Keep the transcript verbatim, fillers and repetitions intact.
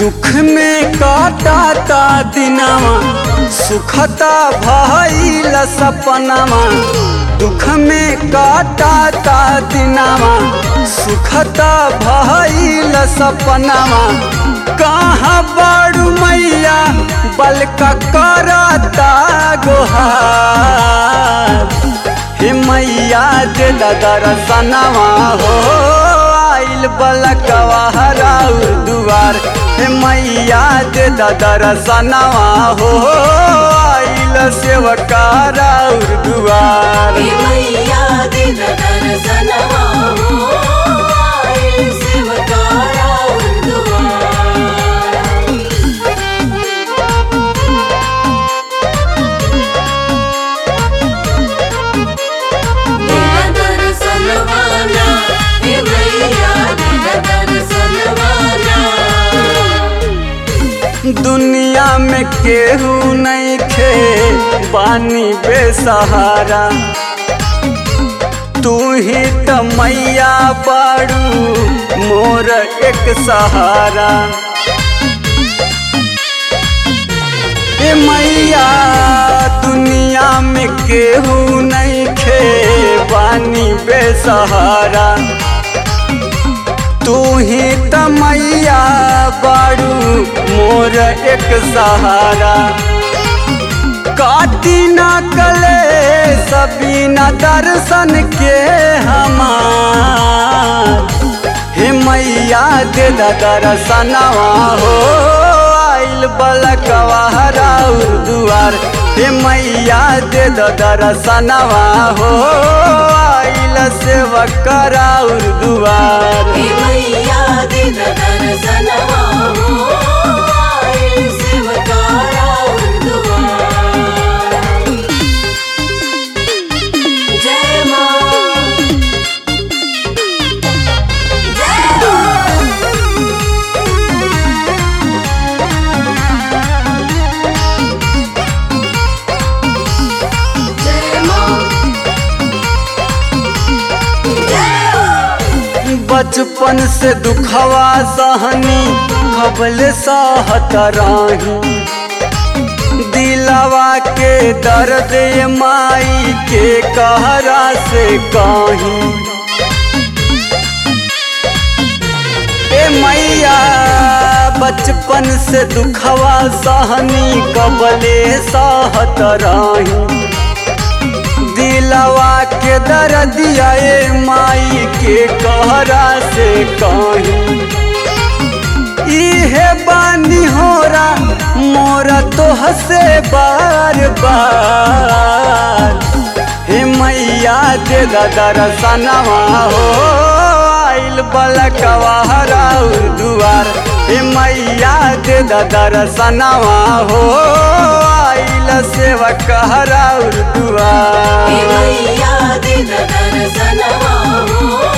दुख में काटाता दिनावा सुखता भइल सपनावा। दुख में काटाता दिनावा सुखता भइल सपनावा। कहाँ बड़ू मैया बलका करता गोहार। हे मैया दे दर्शनवा हो आइल बलकवा हराउर दुआर। हे मैया दे दर्शनवा हो आइल सेवका हराउर दुआर। हे मैया दे दर्शनवा हो आइल सेवका हराउर दुआर। दे दर्शनवा ना हे मैया दे दर्शनवा ना। दुनिया में केहू नहीं खे बानी बेसहारा। तू ही त मैया बाड़ू मोर एक सहारा। ए मैया दुनिया में केहू नहीं खे बानी बेसहारा। तू ही त मैया बाड़ू मोर एक सहारा। काटी न कले सभी न दर्शन के हमार। हे मैया दे दर्शनवा हो आइल बलकवा हराउर दुआर। हे मैया दे दर्शनवा हो आइल सेवका हराउर दुआर। हे मैया दे दर्शनवा हो आइल सेवका हराउर दुआर। जय माँ जय माँ। जय माँ जय माँ। बचपन से दुखवा सहनी खबल सहत रही। दिलवा के दर्द माई के कहरा से कहीं। ए मैया बचपन से दुखवा सहनी कबले सहत रही। दिलवा के दर्दिया ए माई के कहरा से कहीं। इहे बानी होरा मोरा तोह से बार बार। हे मैया दे दर्शनवा हो आइल बलकवा हराउर दुआर। हे मैया दे दर्शनवा हो आइल सेवका हराउर दुआर। हे मैया दे दर्शनवा हो